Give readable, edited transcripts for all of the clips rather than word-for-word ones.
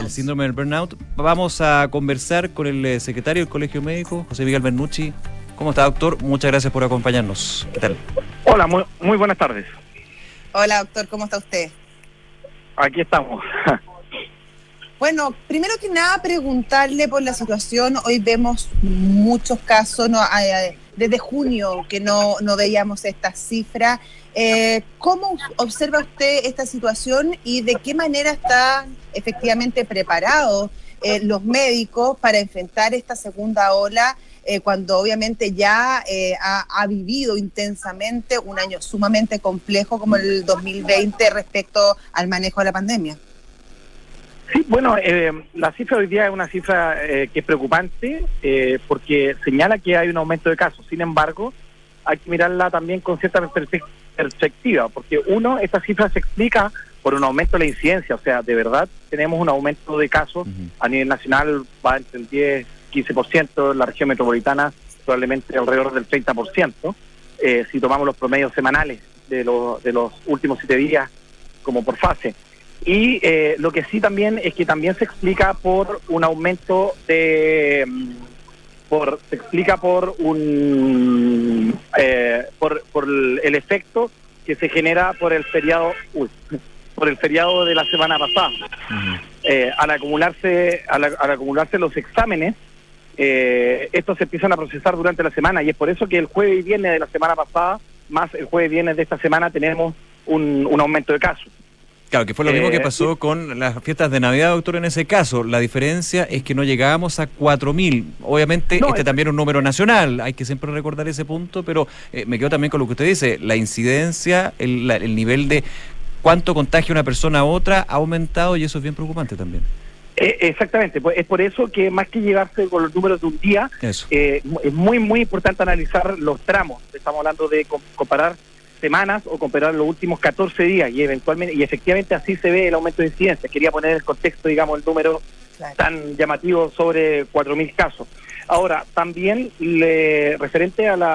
el síndrome del burnout. Vamos a conversar con el secretario del Colegio Médico, José Miguel Bernucci. ¿Cómo está, doctor? Muchas gracias por acompañarnos. ¿Qué tal? Hola, muy buenas tardes. Hola, doctor, ¿cómo está usted? Aquí estamos. Bueno, primero que nada, preguntarle por la situación. Hoy vemos muchos casos, desde junio que no veíamos estas cifras. ¿Cómo observa usted esta situación y de qué manera están efectivamente preparados los médicos para enfrentar esta segunda ola, cuando obviamente ya ha vivido intensamente un año sumamente complejo como el 2020 respecto al manejo de la pandemia? Sí, bueno, la cifra hoy día es una cifra que es preocupante porque señala que hay un aumento de casos. Sin embargo, hay que mirarla también con cierta perspectiva, porque esta cifra se explica por un aumento de la incidencia. O sea, de verdad tenemos un aumento de casos a nivel nacional, va entre el 10-15%, en la región metropolitana probablemente alrededor del 30%, si tomamos los promedios semanales de los últimos 7 días como por fase. Y lo que sí también es que también se explica por un aumento de... por el efecto que se genera por el feriado de la semana pasada. Al acumularse los exámenes, estos se empiezan a procesar durante la semana, y es por eso que el jueves y viernes de la semana pasada más el jueves y viernes de esta semana tenemos un aumento de casos. Claro, que fue lo mismo que pasó con las fiestas de Navidad, doctor, en ese caso. La diferencia es que no llegábamos a 4.000. Obviamente, también es un número nacional, hay que siempre recordar ese punto, pero me quedo también con lo que usted dice. La incidencia, el nivel de cuánto contagia una persona a otra ha aumentado, y eso es bien preocupante también. Exactamente, pues es por eso que más que llevarse con los números de un día, es muy importante analizar los tramos. Estamos hablando de comparar semanas o comparar los últimos 14 días y efectivamente así se ve el aumento de incidencia. Quería poner en el contexto, digamos, el número tan llamativo sobre 4.000 casos. Ahora, también referente a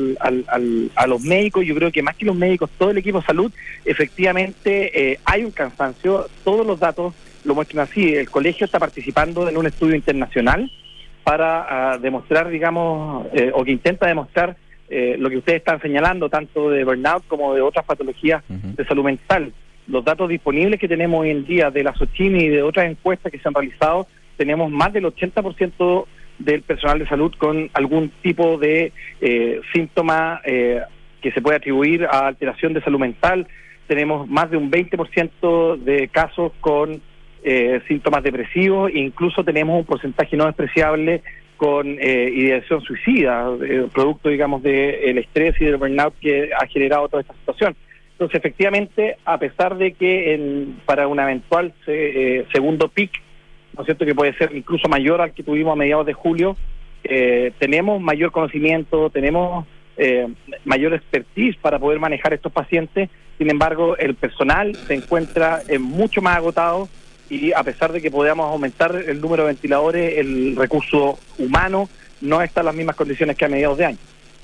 los médicos, yo creo que más que los médicos, todo el equipo de salud, efectivamente hay un cansancio. Todos los datos lo muestran así. El colegio está participando en un estudio internacional para demostrar, digamos, o que intenta demostrar lo que ustedes están señalando, tanto de burnout como de otras patologías de salud mental. Los datos disponibles que tenemos hoy en día de la Sochimi y de otras encuestas que se han realizado, tenemos más del 80% del personal de salud con algún tipo de síntoma que se puede atribuir a alteración de salud mental. Tenemos más de un 20% de casos con síntomas depresivos, e incluso tenemos un porcentaje no despreciable con ideación suicida, producto, digamos, del estrés y del burnout que ha generado toda esta situación. Entonces, efectivamente, a pesar de que para un eventual segundo pic, ¿no es cierto?, que puede ser incluso mayor al que tuvimos a mediados de julio, tenemos mayor conocimiento, tenemos mayor expertise para poder manejar estos pacientes. Sin embargo, el personal se encuentra mucho más agotado, y a pesar de que podamos aumentar el número de ventiladores, el recurso humano no está en las mismas condiciones que a mediados de año.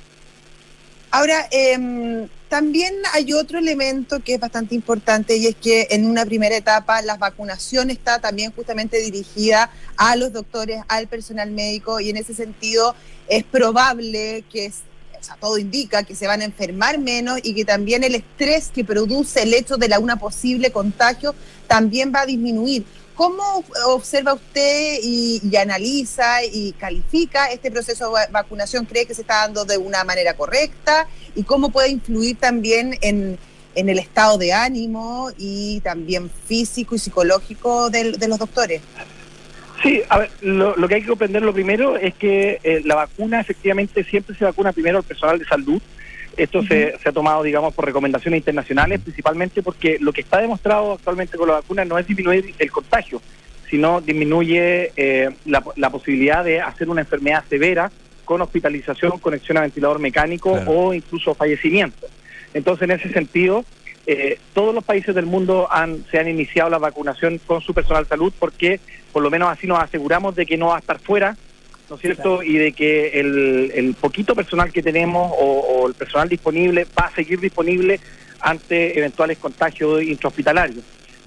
Ahora, también hay otro elemento que es bastante importante, y es que en una primera etapa la vacunación está también justamente dirigida a los doctores, al personal médico, y en ese sentido es probable que todo indica que se van a enfermar menos, y que también el estrés que produce el hecho de una posible contagio también va a disminuir. ¿Cómo observa usted y analiza y califica este proceso de vacunación? ¿Cree que se está dando de una manera correcta? ¿Y cómo puede influir también en el estado de ánimo y también físico y psicológico de los doctores? Sí, a ver, lo que hay que comprender lo primero es que la vacuna efectivamente siempre se vacuna primero al personal de salud. Esto se ha tomado, digamos, por recomendaciones internacionales, principalmente porque lo que está demostrado actualmente con la vacuna no es disminuir el contagio, sino disminuye la posibilidad de hacer una enfermedad severa con hospitalización, conexión a ventilador mecánico, o incluso fallecimiento. Entonces, en ese sentido, todos los países del mundo se han iniciado la vacunación con su personal de salud, porque por lo menos así nos aseguramos de que no va a estar fuera, ¿no es cierto? Claro. Y de que el poquito personal que tenemos o el personal disponible va a seguir disponible ante eventuales contagios intrahospitalarios.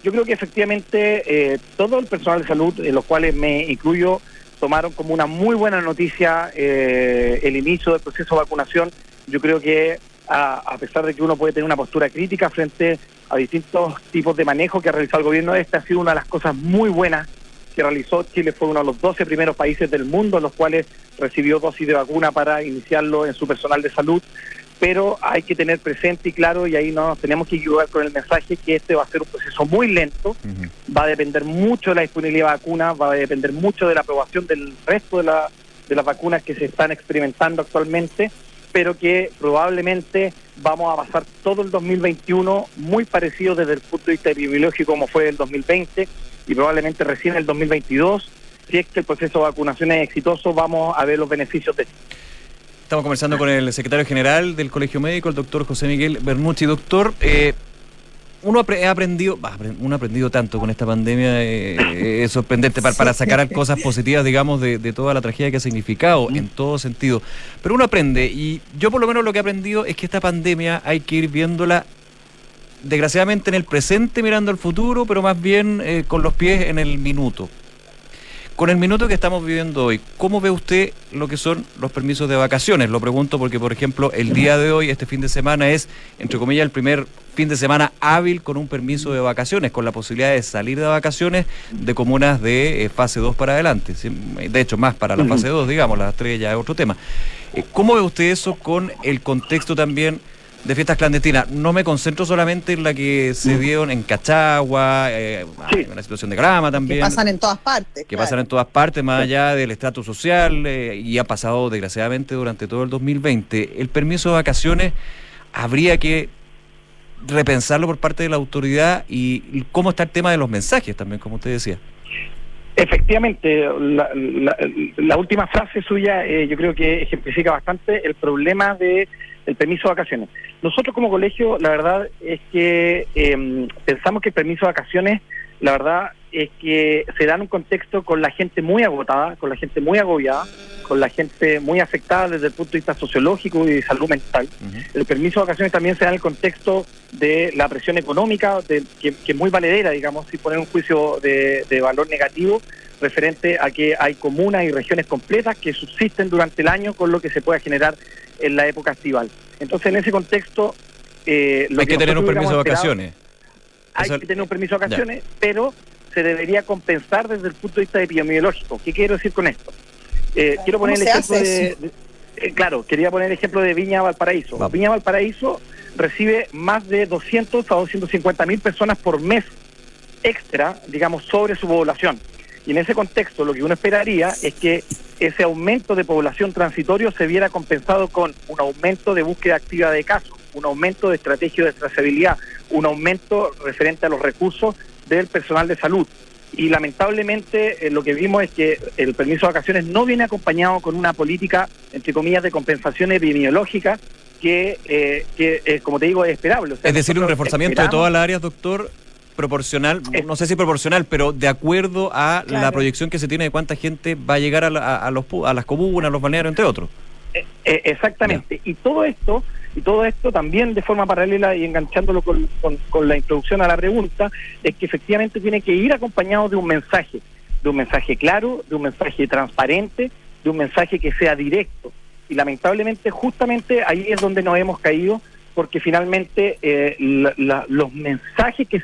Yo creo que efectivamente todo el personal de salud, en los cuales me incluyo, tomaron como una muy buena noticia el inicio del proceso de vacunación. Yo creo que a pesar de que uno puede tener una postura crítica frente a distintos tipos de manejo que ha realizado el gobierno, esta ha sido una de las cosas muy buenas que realizó. Chile fue uno de los 12 primeros países del mundo en los cuales recibió dosis de vacuna para iniciarlo en su personal de salud. Pero hay que tener presente y claro, y ahí no nos tenemos que equivocar con el mensaje, que este va a ser un proceso muy lento, va a depender mucho de la disponibilidad de vacunas, va a depender mucho de la aprobación del resto de las vacunas que se están experimentando actualmente, pero que probablemente vamos a pasar todo el 2021 muy parecido desde el punto de vista epidemiológico como fue el 2020, y probablemente recién el 2022, si es que el proceso de vacunación es exitoso, vamos a ver los beneficios de esto. Estamos conversando con el secretario general del Colegio Médico, el doctor José Miguel Bernucci. Doctor, uno ha aprendido tanto con esta pandemia, es sorprendente para sacar cosas positivas, digamos, de toda la tragedia que ha significado, en todo sentido. Pero uno aprende, y yo por lo menos lo que he aprendido es que esta pandemia hay que ir viéndola, desgraciadamente, en el presente, mirando al futuro, pero más bien con los pies en el minuto. Con el minuto que estamos viviendo hoy, ¿cómo ve usted lo que son los permisos de vacaciones? Lo pregunto porque, por ejemplo, el día de hoy, este fin de semana, es, entre comillas, el primer fin de semana hábil con un permiso de vacaciones, con la posibilidad de salir de vacaciones de comunas de fase 2 para adelante. De hecho, más para la fase 2, digamos, las 3 ya es otro tema. ¿Cómo ve usted eso con el contexto también de fiestas clandestinas? No me concentro solamente en la que se dieron en Cachagua, hay una situación de Grama también. Que pasan en todas partes. Que pasan en todas partes, más allá del estrato social, y ha pasado desgraciadamente durante todo el 2020. El permiso de vacaciones habría que repensarlo por parte de la autoridad, y cómo está el tema de los mensajes también, como usted decía. Efectivamente, la última frase suya yo creo que ejemplifica bastante el problema de el permiso de vacaciones. Nosotros como colegio, la verdad es que pensamos que el permiso de vacaciones, la verdad es que se da en un contexto con la gente muy agotada, con la gente muy agobiada, con la gente muy afectada desde el punto de vista sociológico y de salud mental. El permiso de vacaciones también se da en el contexto de la presión económica, que es muy valedera, digamos, sin poner un juicio de valor negativo, referente a que hay comunas y regiones completas que subsisten durante el año con lo que se pueda generar en la época estival. Entonces, en ese contexto... hay que tener un permiso de vacaciones. Hay que tener un permiso de vacaciones, pero se debería compensar desde el punto de vista epidemiológico. ¿Qué quiero decir con esto? Quiero poner el ejemplo claro, quería poner el ejemplo de Viña Valparaíso. Vamos. Viña Valparaíso recibe más de 200 a 250.000 personas por mes extra, digamos, sobre su población. Y en ese contexto lo que uno esperaría es que ese aumento de población transitorio se viera compensado con un aumento de búsqueda activa de casos, un aumento de estrategia de trazabilidad, un aumento referente a los recursos del personal de salud. Y lamentablemente lo que vimos es que el permiso de vacaciones no viene acompañado con una política, entre comillas, de compensación epidemiológica que como te digo, es esperable. O sea, es decir, un reforzamiento de todas las áreas, doctor, proporcional, no sé si proporcional, pero de acuerdo a la proyección que se tiene de cuánta gente va a llegar a las comunas, a los balnearios, entre otros. Exactamente. Y todo esto también de forma paralela, y enganchándolo con la introducción a la pregunta, es que efectivamente tiene que ir acompañado de un mensaje claro, de un mensaje transparente, de un mensaje que sea directo. Y lamentablemente, justamente ahí es donde nos hemos caído, porque finalmente los mensajes que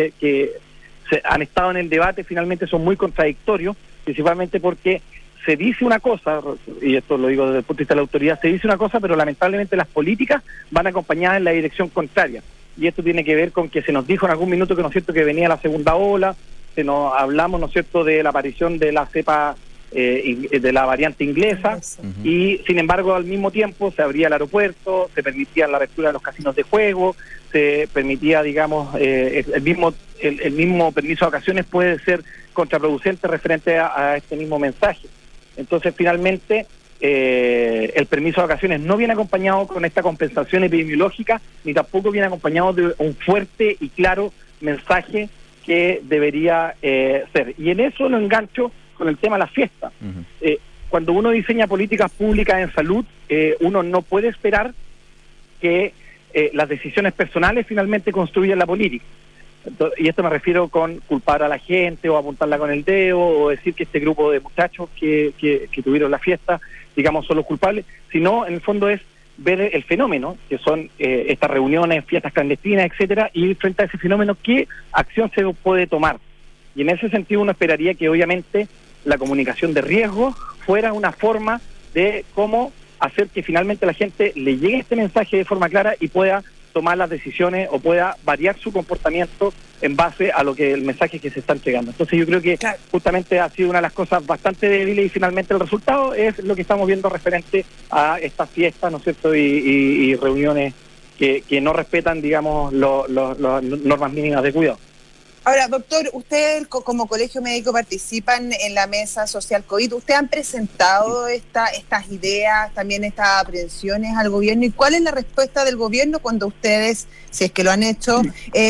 se han estado en el debate finalmente son muy contradictorios, principalmente porque se dice una cosa, y esto lo digo desde el punto de vista de la autoridad, se dice una cosa, pero lamentablemente las políticas van acompañadas en la dirección contraria. Y esto tiene que ver con que se nos dijo en algún minuto que, ¿no es cierto?, que venía la segunda ola, se nos hablamos, ¿no es cierto?, de la aparición de la cepa, de la variante inglesa, y sin embargo al mismo tiempo se abría el aeropuerto, se permitía la apertura de los casinos de juego, se permitía, digamos, el mismo permiso de vacaciones puede ser contraproducente referente a este mismo mensaje. Entonces, finalmente, el permiso de vacaciones no viene acompañado con esta compensación epidemiológica, ni tampoco viene acompañado de un fuerte y claro mensaje que debería ser. Y en eso lo engancho con el tema de las fiestas. Cuando uno diseña políticas públicas en salud, uno no puede esperar que las decisiones personales finalmente construyan la política. y esto me refiero con culpar a la gente o apuntarla con el dedo o decir que este grupo de muchachos que tuvieron la fiesta, digamos, son los culpables, sino en el fondo es ver el fenómeno, que son estas reuniones, fiestas clandestinas, etcétera, y frente a ese fenómeno, ¿qué acción se puede tomar? Y en ese sentido uno esperaría que obviamente la comunicación de riesgo fuera una forma de cómo hacer que finalmente la gente le llegue este mensaje de forma clara y pueda tomar las decisiones o pueda variar su comportamiento en base a lo que el mensaje que se está entregando. Entonces yo creo que justamente ha sido una de las cosas bastante débiles y finalmente el resultado es lo que estamos viendo referente a estas fiestas, ¿no es cierto?, y reuniones que no respetan, digamos, las normas mínimas de cuidado. Ahora, doctor, ustedes como colegio médico participan en la mesa social COVID. ¿Ustedes han presentado estas ideas, también estas aprehensiones al gobierno? ¿Y cuál es la respuesta del gobierno cuando ustedes, si es que lo han hecho,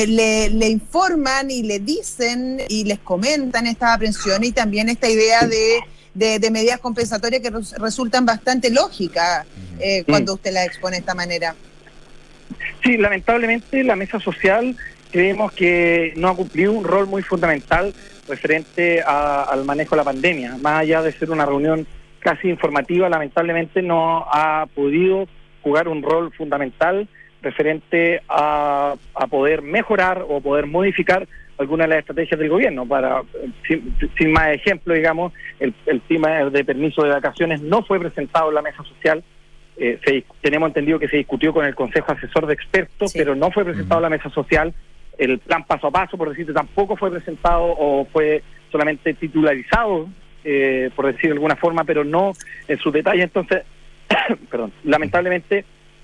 le informan y le dicen y les comentan estas aprehensiones y también esta idea de medidas compensatorias que resultan bastante lógicas cuando usted las expone de esta manera? Sí, lamentablemente la mesa social creemos que no ha cumplido un rol muy fundamental referente al manejo de la pandemia. Más allá de ser una reunión casi informativa, lamentablemente no ha podido jugar un rol fundamental referente a poder mejorar o poder modificar algunas de las estrategias del gobierno. Sin más ejemplo, digamos, el tema de permiso de vacaciones no fue presentado en la mesa social. Tenemos entendido que se discutió con el Consejo Asesor de Expertos, sí, pero no fue presentado en la mesa social. El plan paso a paso, por decirte, tampoco fue presentado o fue solamente titularizado, por decir de alguna forma, pero no en su detalle. Entonces, perdón, lamentablemente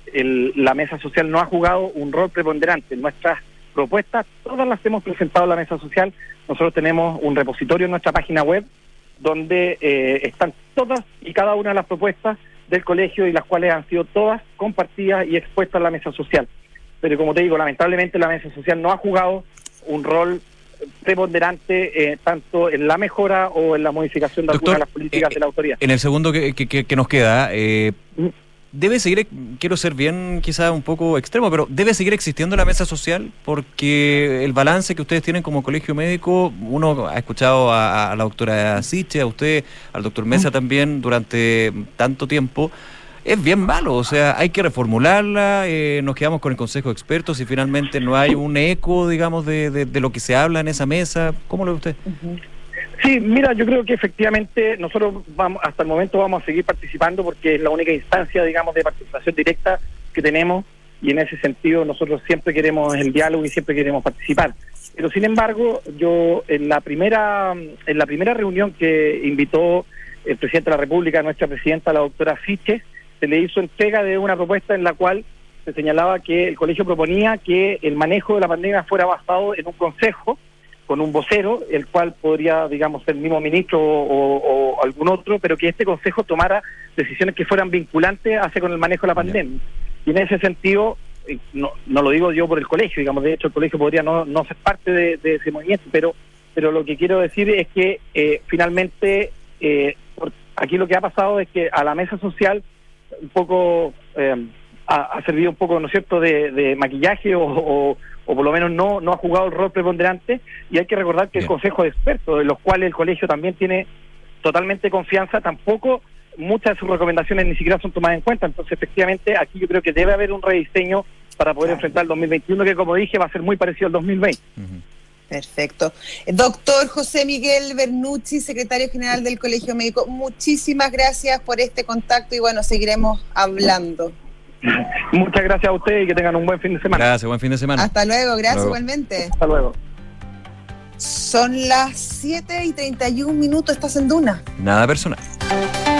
la mesa social no ha jugado un rol preponderante. Nuestras propuestas, todas las hemos presentado en la mesa social. Nosotros tenemos un repositorio en nuestra página web donde están todas y cada una de las propuestas del colegio y las cuales han sido todas compartidas y expuestas en la mesa social. Pero como te digo, lamentablemente la mesa social no ha jugado un rol preponderante tanto en la mejora o en la modificación de algunas de las políticas de la autoridad. En el segundo que nos queda, debe seguir, quiero ser bien quizás un poco extremo, pero debe seguir existiendo la mesa social porque el balance que ustedes tienen como colegio médico, uno ha escuchado a la doctora Siche, a usted, al doctor Mesa también durante tanto tiempo, es bien malo, o sea, hay que reformularla, nos quedamos con el consejo de expertos y finalmente no hay un eco, digamos, de lo que se habla en esa mesa. ¿Cómo lo ve usted? Sí, mira, yo creo que efectivamente nosotros hasta el momento vamos a seguir participando porque es la única instancia, digamos, de participación directa que tenemos y en ese sentido nosotros siempre queremos el diálogo y siempre queremos participar. Pero sin embargo, yo en la primera reunión que invitó el presidente de la República, nuestra presidenta, la doctora Siche, se le hizo entrega de una propuesta en la cual se señalaba que el colegio proponía que el manejo de la pandemia fuera basado en un consejo con un vocero, el cual podría, digamos, ser el mismo ministro o algún otro, pero que este consejo tomara decisiones que fueran vinculantes hacia con el manejo de la pandemia. Y en ese sentido, no lo digo yo por el colegio, digamos, de hecho el colegio podría no ser parte de ese movimiento, pero lo que quiero decir es que finalmente aquí lo que ha pasado es que a la mesa social un poco ha servido un poco, ¿no es cierto?, de maquillaje o por lo menos no ha jugado el rol preponderante, y hay que recordar que el Consejo de Expertos, de los cuales el colegio también tiene totalmente confianza, tampoco muchas de sus recomendaciones ni siquiera son tomadas en cuenta. Entonces efectivamente aquí yo creo que debe haber un rediseño para poder enfrentar el 2021, que como dije va a ser muy parecido al 2020. Perfecto. Doctor José Miguel Bernucci, secretario general del Colegio Médico, muchísimas gracias por este contacto y bueno, seguiremos hablando. Muchas gracias a ustedes y que tengan un buen fin de semana. Gracias, buen fin de semana. Hasta luego, gracias igualmente. Hasta luego. Son las 7:31, estás en Duna. Nada personal.